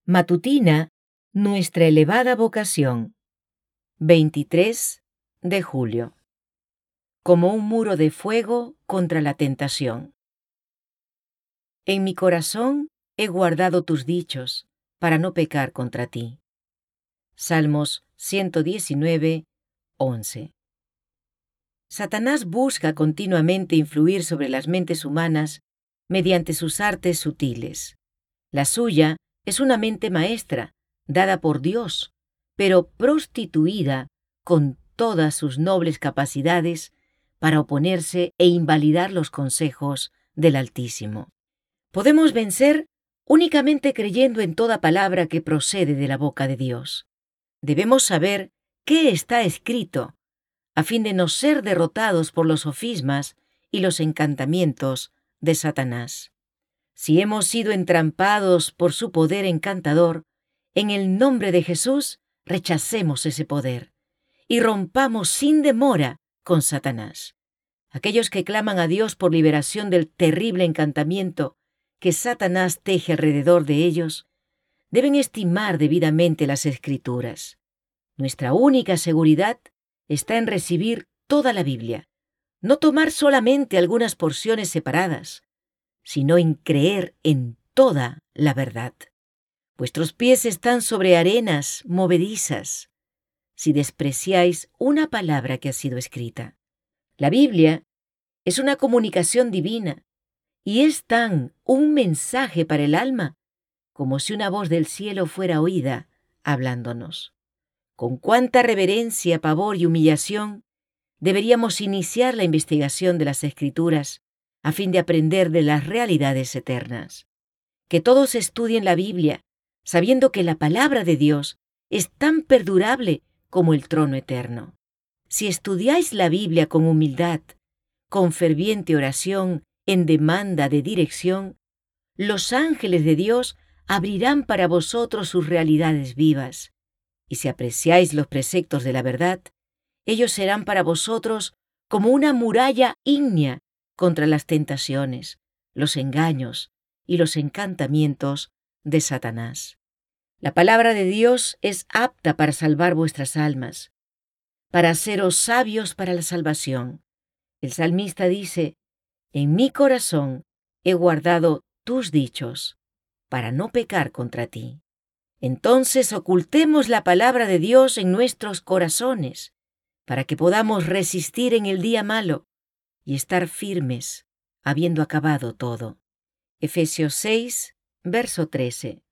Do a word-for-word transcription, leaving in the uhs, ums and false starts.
Matutina, nuestra elevada vocación. veintitrés de julio. Como un muro de fuego contra la tentación. En mi corazón he guardado tus dichos, para no pecar contra ti. Salmos ciento diecinueve, once. Satanás busca continuamente influir sobre las mentes humanas mediante sus artes sutiles. La suya es una mente maestra, dada por Dios, pero prostituida con todas sus nobles capacidades para oponerse e invalidar los consejos del Altísimo. Podemos vencer únicamente creyendo en toda palabra que procede de la boca de Dios. Debemos saber qué está escrito, a fin de no ser derrotados por los sofismas y los encantamientos de Satanás. Si hemos sido entrampados por su poder encantador, en el nombre de Jesús rechacemos ese poder y rompamos sin demora con Satanás. Aquellos que claman a Dios por liberación del terrible encantamiento que Satanás teje alrededor de ellos, deben estimar debidamente las Escrituras. Nuestra única seguridad está en recibir toda la Biblia, no tomar solamente algunas porciones separadas, sino en creer en toda la verdad. Vuestros pies están sobre arenas movedizas, si despreciáis una palabra que ha sido escrita. La Biblia es una comunicación divina y es tan un mensaje para el alma como si una voz del cielo fuera oída hablándonos. Con cuánta reverencia, pavor y humillación deberíamos iniciar la investigación de las Escrituras a fin de aprender de las realidades eternas. Que todos estudien la Biblia, sabiendo que la palabra de Dios es tan perdurable como el trono eterno. Si estudiáis la Biblia con humildad, con ferviente oración, en demanda de dirección, los ángeles de Dios abrirán para vosotros sus realidades vivas. Y si apreciáis los preceptos de la verdad, ellos serán para vosotros como una muralla ígnea contra las tentaciones, los engaños y los encantamientos de Satanás. La palabra de Dios es apta para salvar vuestras almas, para haceros sabios para la salvación. El salmista dice: en mi corazón he guardado tus dichos, para no pecar contra ti. Entonces ocultemos la palabra de Dios en nuestros corazones, para que podamos resistir en el día malo y estar firmes, habiendo acabado todo. Efesios seis, verso trece.